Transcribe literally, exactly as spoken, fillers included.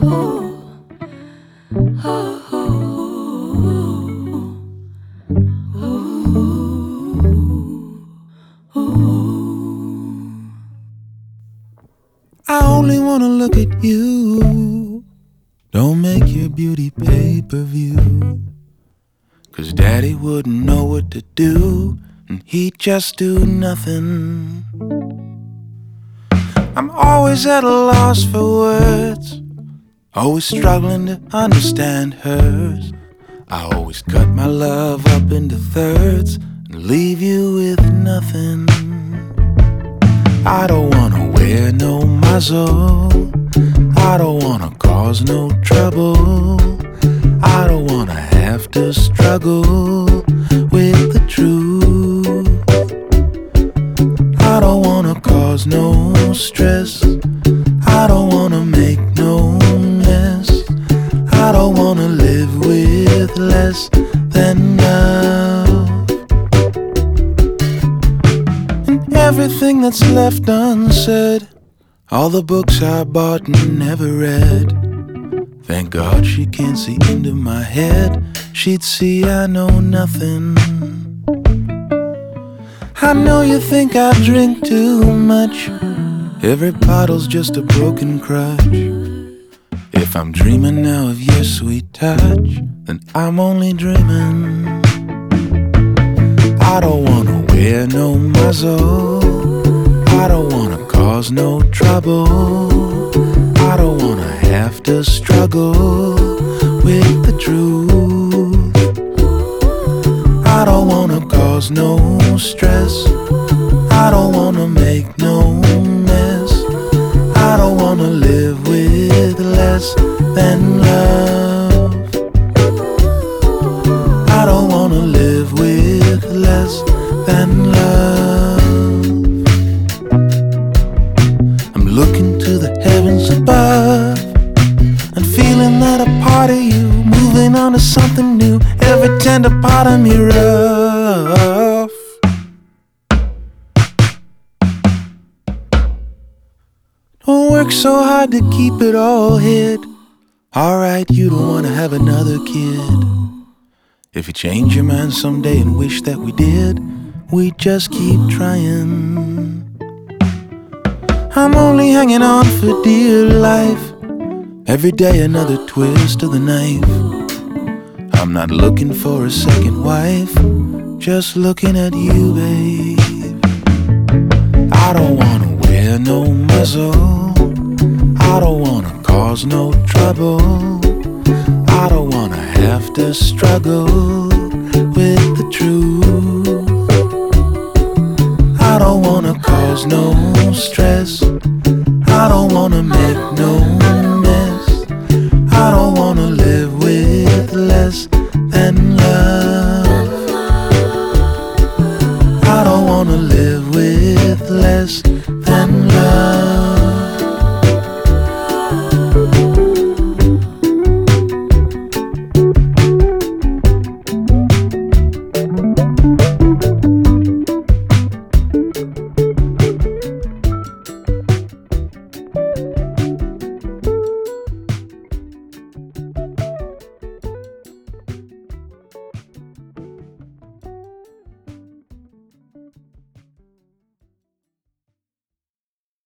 I only wanna look at you. Don't make your beauty pay-per-view, 'cause daddy wouldn't know what to do, and he'd just do nothing. I'm always at a loss for words, always struggling to understand hers. I always cut my love up into thirds and leave you with nothing. I don't wanna wear no muzzle, I don't wanna cause no trouble, I don't wanna have to struggle with the truth. I don't wanna cause no stress, I don't wanna make no mess, I don't wanna live with less than love. And everything that's left unsaid, all the books I bought and never read, thank God she can't see into my head, she'd see I know nothing. I know you think I drink too much, every bottle's just a broken crutch. If I'm dreaming now of your sweet touch, then I'm only dreaming. I don't wanna wear no muzzle, I don't wanna cause no trouble, I don't wanna have to struggle with the truth. I don't wanna cause no stress, I don't wanna make no mess, I don't wanna live with less than love. I don't wanna live with less than love. I'm looking to the heavens above and feeling that a part of you moving on to something new, every tender part of me rough. Don't work so hard to keep it all hid. Alright, you don't wanna have another kid. If you change your mind someday and wish that we did, we just keep trying. I'm only hanging on for dear life, every day another twist of the knife. I'm not looking for a second wife, just looking at you, babe. I don't wanna wear no muzzle, I don't wanna cause no trouble, I don't wanna have to struggle with the truth. I don't wanna cause no